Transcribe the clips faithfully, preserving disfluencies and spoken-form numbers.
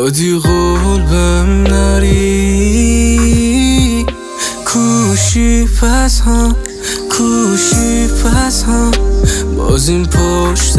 دادی قول بهم نری، کوشی پس هم کوشی پس هم باز این پشت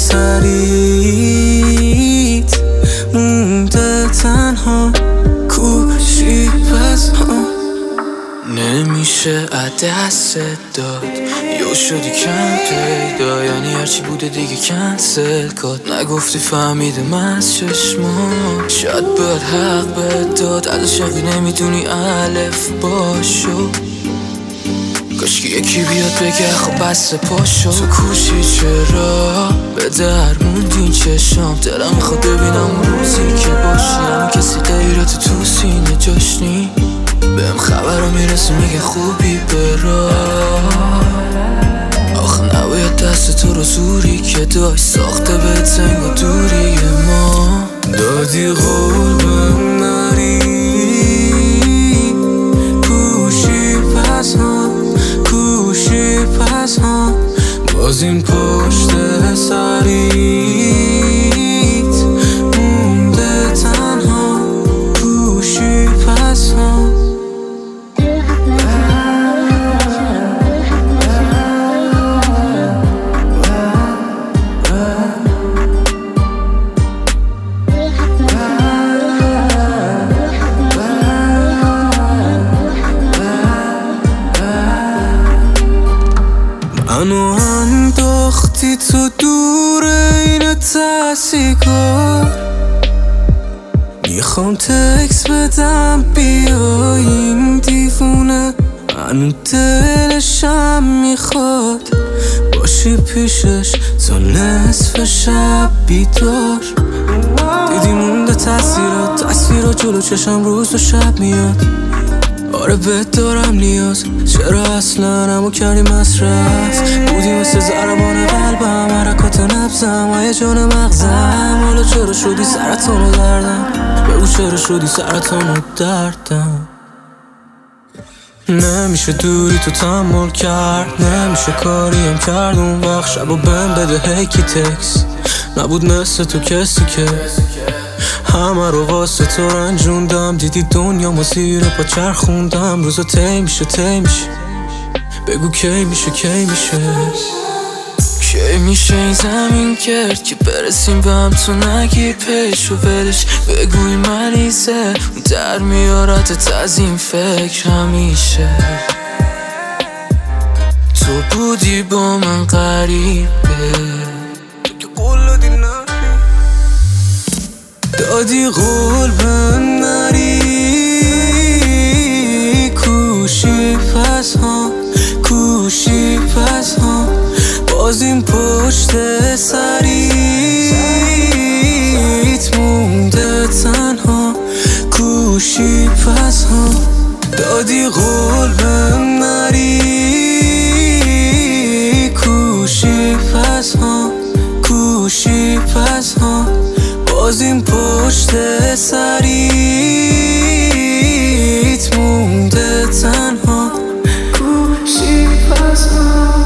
سریت مونده تنها، کوشی پس هم نمیشه دست داد، یو شدی کم پیدا، یعنی هرچی بوده دیگه کنسل کاد. نگفتی فهمیدم از چشمان، شاید باید حق بداد، ازش یقی نمیدونی الف باشو. کاشکی یکی بیاد بگه خب بسته پاشو. تو کوشی چرا به در موندین چشام، دلم میخواد ببینم اون روزی که باشی، همین کسی غیرت تو سینه جاشنی. بهم خبرها میرسه میگه خوبی برا، آخه نباید دست تو رو زوری که داشت ساخته به تنگ و دوری ما. دادی قول بهم نری، کوشی پس هم کوشی پس هم باز این پشت سریت مونده تنها، کوشی پس هم. منو انداختی تو دور این تحصیلکار، میخوام تکس بدم بیا این دیوونه، هنو دلشم میخواد باشی پیشش تا نصف شب بیدار. دیدی مونده تاثیرات تصویرات جلو چشم روز و شب میاد. آره بهت دارم نیاز، چرا اصلا همو کردی مصرف؟ بودی مثل ضربان قلبم، حرکات نبزم و یه جان مغزم. حالا چرا شدی سرطان و دردم؟ بگو چرا شدی سرطان و دردم؟ نمیشه دوری تو تحمل کرد، نمیشه کاریم کرد اون وقت. شبا بهم بده هیکی تکس، نبود مثل تو کسی که همه رو واسه تو رنجوندم. دیدی دنیا ما زیر پا چرخوندم، روزا تی میشه تی میشه، بگو کی میشه کی میشه کی میشه این زمین کرد که برسیم به هم، تو نگیر پیش و ولش، بگوی مریضه در میارتت از این فکر همیشه. تو بودی با من غریبه، دادی قول بهم نری، کوشی پس هم کوشی پس هم باز این پشت سریت مونده تنها، کوشی پس هم. دادی قول بهم نری، کوشی پس هم کوشی پس هم باز این پشت سریت مونده تنها، کوشی پس هم.